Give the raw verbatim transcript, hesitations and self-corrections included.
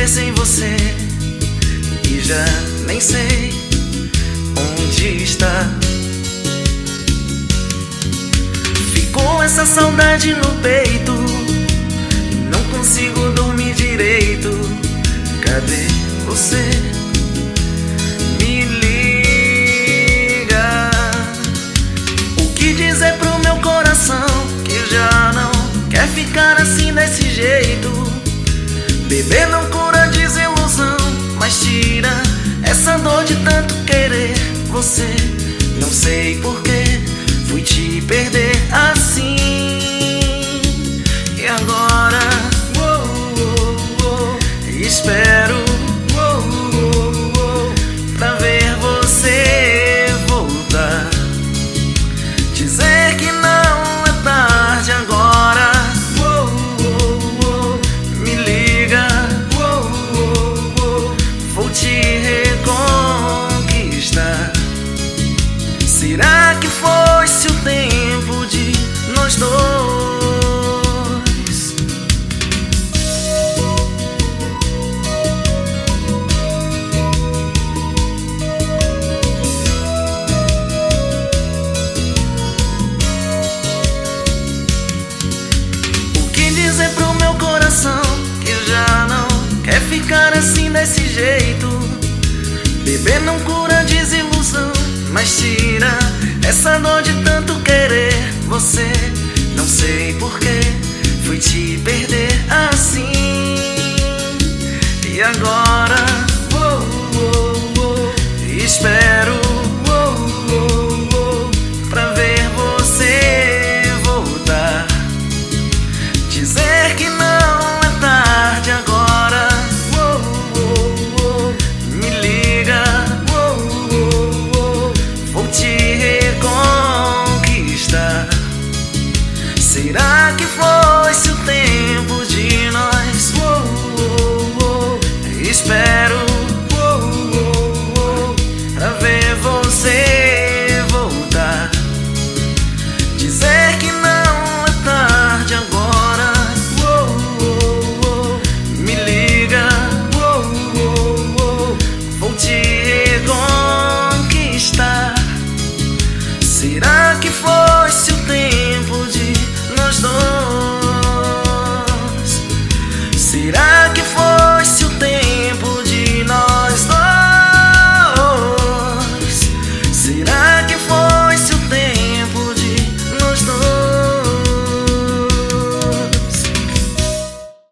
sem você e já nem sei onde está. Ficou essa saudade no peito, não consigo dormir direito. Cadê você? Me liga. O que dizer pro meu coração que já não quer ficar assim desse jeito? Beber não cura desilusão, mas tira essa dor de tanto querer você. Não sei porquê fui te perder assim. E agora oh, oh, oh, espero oh, oh, oh, pra ver você voltar. Dizer que não é tarde agora. Oh, oh, oh, me liga. Oh, oh, oh, vou te reconquistar. Será que foi-se o tempo de nós dois? O que dizer pro meu coração que já não quer ficar assim desse jeito? Beber não cura desilusão, mas tira essa dor de tanto querer você. Não sei porquê fui te perder assim. E agora oh, oh, oh, espero oh, oh, oh, pra ver você voltar. Dizer que não é tarde agora. Oh, oh, oh, me liga. Oh, oh, oh, vou te reconquistar. Será que foi-se o tempo de nós? Oh, oh, oh, espero oh, oh, oh, pra ver você voltar. Dizer que não é tarde agora. Oh, oh, oh, me liga. Oh, oh, oh, vou te reconquistar. Será que foi-se o tempo de nós dois? Será que foi?